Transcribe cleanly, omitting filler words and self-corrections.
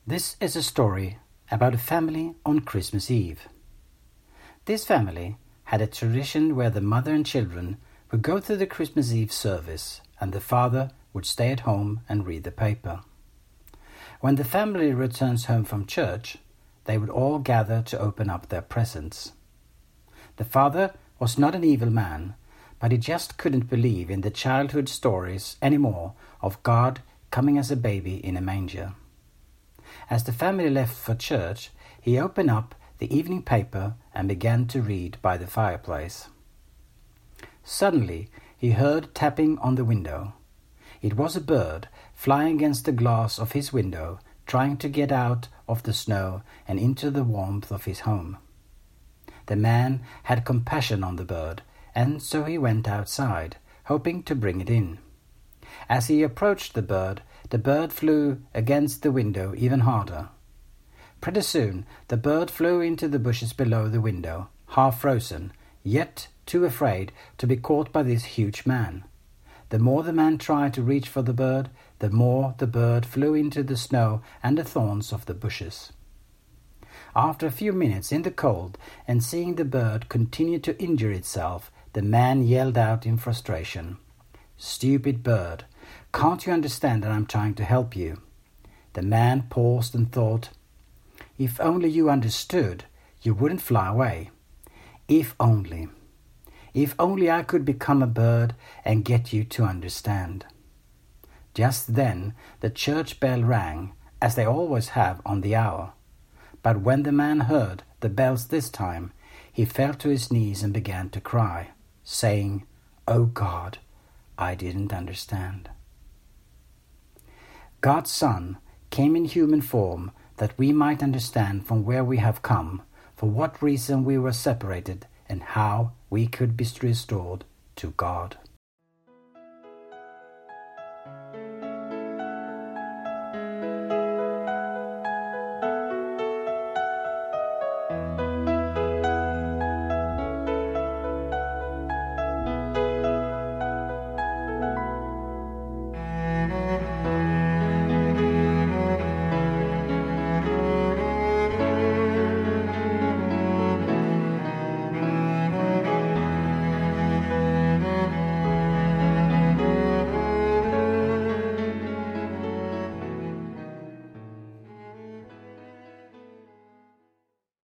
This is a story about a family on Christmas Eve. This family had a tradition where the mother and children would go to the Christmas Eve service and the father would stay at home and read the paper. When the family returns home from church, they would all gather to open up their presents. The father was not an evil man, but he just couldn't believe in the childhood stories anymore of God coming as a baby in a manger. As the family left for church, he opened up the evening paper and began to read by the fireplace. Suddenly, he heard tapping on the window. It was a bird flying against the glass of his window, trying to get out of the snow and into the warmth of his home. The man had compassion on the bird, and so he went outside, hoping to bring it in. As he approached the bird flew against the window even harder. Pretty soon, the bird flew into the bushes below the window, half frozen, yet too afraid to be caught by this huge man. The more the man tried to reach for the bird, the more the bird flew into the snow and the thorns of the bushes. After a few minutes in the cold, and seeing the bird continue to injure itself, the man yelled out in frustration, "Stupid bird! Can't you understand that I'm trying to help you?" The man paused and thought, "If only you understood, you wouldn't fly away. If only I could become a bird and get you to understand." Just then the church bell rang, as they always have on the hour. But when the man heard the bells this time, he fell to his knees and began to cry, saying, "Oh God, I didn't understand." God's Son came in human form that we might understand from where we have come, for what reason we were separated, and how we could be restored to God.